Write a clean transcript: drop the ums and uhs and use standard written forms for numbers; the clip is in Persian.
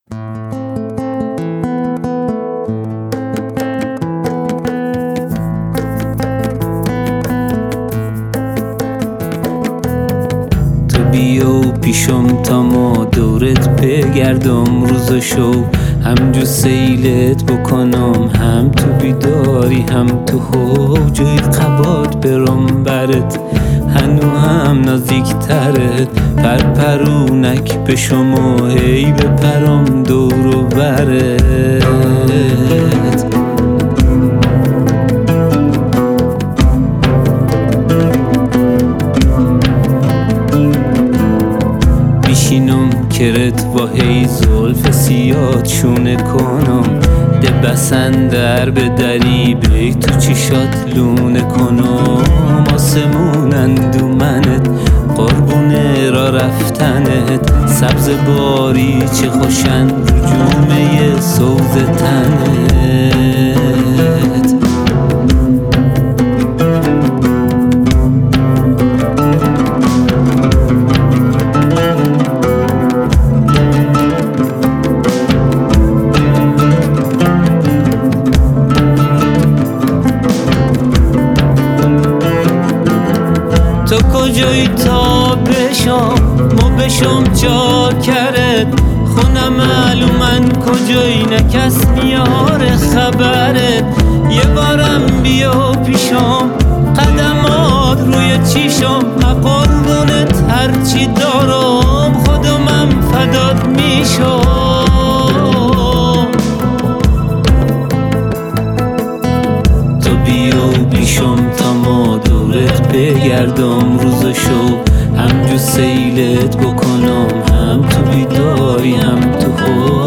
تو بیا پیشم تا ما دورت بگردم روز و شو، همجو سیلت بکنم، هم تو بیداری هم تو حوجوی قبات برم برت، هنو هم نزدیک ترت، پرپرونک بشم و هی بپرم دور و برت. بیشینم کرت و هی زلف سیاد شونه کنم، ده بسندر به دری بی تو چیشات لونه کنم، آسمون اندومنت قربونه را رفتنت، سبز باری چه خوشن رو جومه سوز تنت. تو کجایی تا بشم ما بشم چاکرت، خونم معلومن کجایی نکس میاره خبرت، یه بارم بیا پیشم قدمات روی چیشم، قربونت هرچی دارم خودمم فدات میشم. تو بیا پیشم تا ما دورت بگردم روز و شو، همجو سیلت بکنم، هم تو بیداری هم تو